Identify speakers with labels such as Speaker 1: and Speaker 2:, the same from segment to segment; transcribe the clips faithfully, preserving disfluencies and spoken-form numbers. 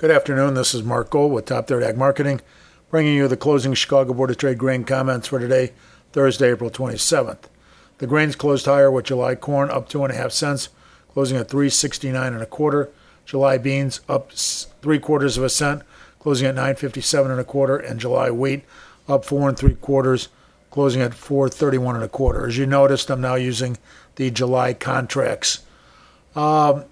Speaker 1: Good afternoon. This is Mark Gold with Top Third Ag Marketing, bringing you the closing Chicago Board of Trade grain comments for today, Thursday, April twenty-seventh. The grains closed higher with July corn up two and a half cents, closing at three sixty-nine and a quarter. July beans up three quarters of a cent, closing at nine fifty-seven and a quarter, and July wheat up four and three quarters, closing at four thirty-one and a quarter. As you noticed, I'm now using the July contracts. Um,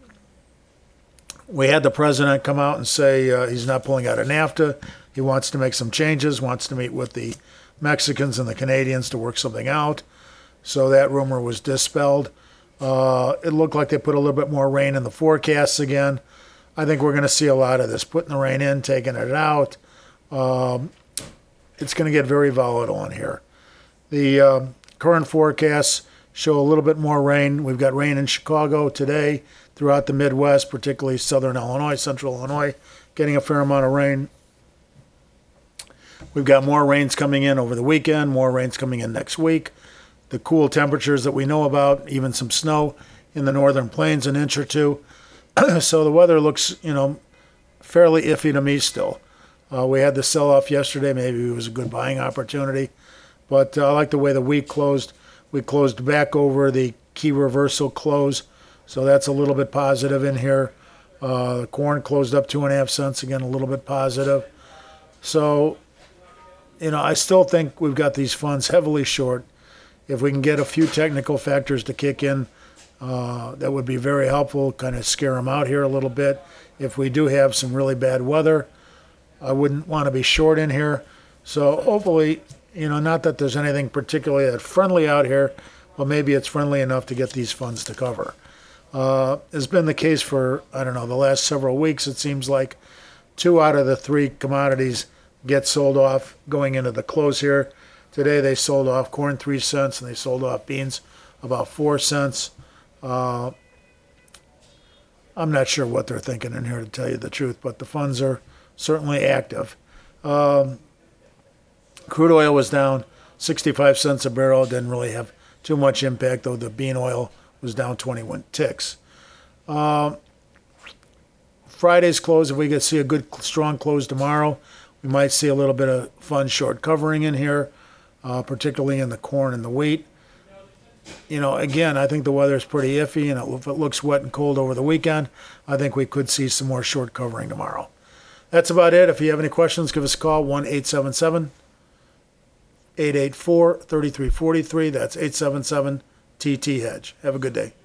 Speaker 1: we had the president come out and say uh, he's not pulling out of NAFTA. He wants to make some changes, wants to meet with the Mexicans and the Canadians to work something out. So that rumor was dispelled. Uh, it looked like they put a little bit more rain in the forecasts again. I think we're going to see a lot of this, putting the rain in, taking it out. Um, it's going to get very volatile in here. The uh, current forecasts show a little bit more rain. We've got rain in Chicago today, throughout the Midwest, particularly southern Illinois, central Illinois, getting a fair amount of rain. We've got more rains coming in over the weekend, more rains coming in next week. The cool temperatures that we know about, even some snow in the northern plains, an inch or two. So the weather looks, you know, fairly iffy to me still. Uh, we had the sell-off yesterday. Maybe it was a good buying opportunity. But uh, I like the way the week closed. We closed back over the key reversal close. So that's a little bit positive in here. Uh, the corn closed up two and a half cents, again, a little bit positive. So, you know, I still think we've got these funds heavily short. If we can get a few technical factors to kick in, uh, that would be very helpful, kind of scare them out here a little bit. If we do have some really bad weather, I wouldn't want to be short in here. So hopefully, you know, not that there's anything particularly that friendly out here, but maybe it's friendly enough to get these funds to cover. Uh, it's been the case for, I don't know, the last several weeks. It seems like two out of the three commodities get sold off going into the close here. Today they sold off corn three cents and they sold off beans about four cents. Uh, I'm not sure what they're thinking in here, to tell you the truth, but the funds are certainly active. Um, crude oil was down sixty-five cents a barrel. Didn't really have too much impact, though the bean oil was down twenty-one ticks. Um, Friday's close, if we could see a good, strong close tomorrow, we might see a little bit of fun short covering in here, uh, particularly in the corn and the wheat. You know, again, I think the weather's pretty iffy, and if it looks wet and cold over the weekend, I think we could see some more short covering tomorrow. That's about it. If you have any questions, give us a call, one eight seven seven, eight eight four, three three four three. That's eight seven seven T T Hedge. Have a good day.